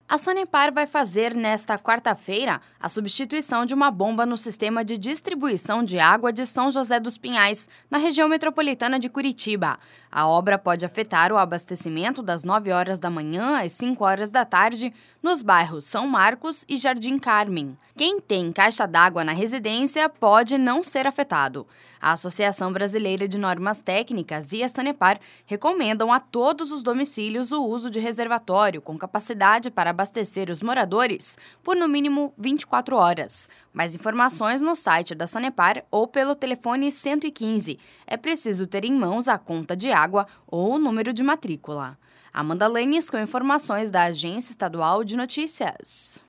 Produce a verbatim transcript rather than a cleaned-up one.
A Sanepar vai fazer, nesta quarta-feira, a substituição de uma bomba no sistema de distribuição de água de São José dos Pinhais, na região metropolitana de Curitiba. A obra pode afetar o abastecimento das nove horas da manhã às cinco horas da tarde nos bairros São Marcos e Jardim Carmen. Quem tem caixa d'água na residência pode não ser afetado. A Associação Brasileira de Normas Técnicas e a Sanepar recomendam a todos os domicílios o uso de reservatório com capacidade para abastecer os moradores por no mínimo vinte e quatro horas. Mais informações no site da Sanepar ou pelo telefone cento e quinze. É preciso ter em mãos a conta de água ou o número de matrícula. Amanda Lenis com informações da Agência Estadual de Notícias.